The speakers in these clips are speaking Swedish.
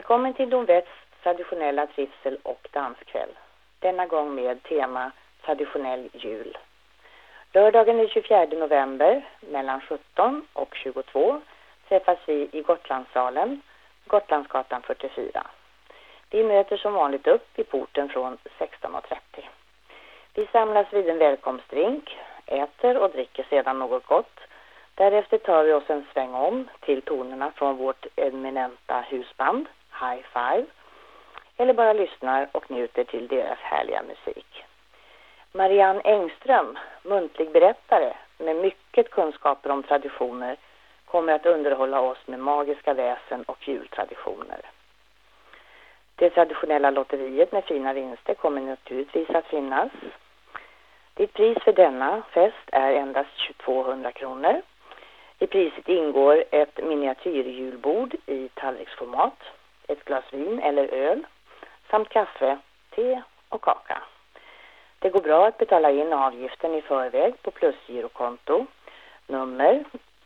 Välkommen till Nordvästs traditionella trivsel- och danskväll. Denna gång med tema traditionell jul. Lördagen den 24 november mellan 17 och 22 träffas vi i Gotlandssalen, Gotlandsgatan 44. Vi möter som vanligt upp i porten från 16:30. Vi samlas vid en välkomstdrink, äter och dricker sedan något gott. Därefter tar vi oss en sväng om till tonerna från vårt eminenta husband, High Five, eller bara lyssnar och njuter till deras härliga musik. Marianne Engström, muntlig berättare med mycket kunskaper om traditioner, kommer att underhålla oss med magiska väsen och jultraditioner. Det traditionella lotteriet med fina vinster kommer naturligtvis att finnas. Ditt pris för denna fest är endast 200 kronor. I priset ingår ett miniatyrjulbord i tallriksformat, ett glas vin eller öl, samt kaffe, te och kaka. Det går bra att betala in avgiften i förväg på plusgirokonto nummer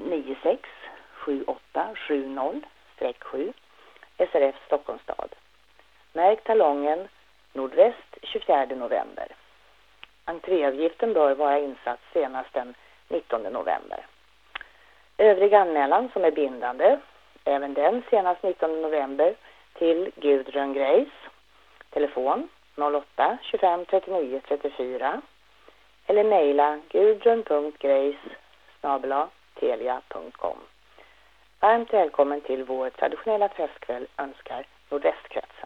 967870-7 SRF Stockholms stad. Märk talongen Nordväst 24 november. Entréavgiften bör vara insatt senast den 19 november. Övrig anmälan som är bindande, även den senast 19 november, till Gudrun Grace, telefon 08 25 39 34 eller mejla gudrun.grace@telia.com. Varmt välkommen till vår traditionella festkväll önskar Nordvästkrets.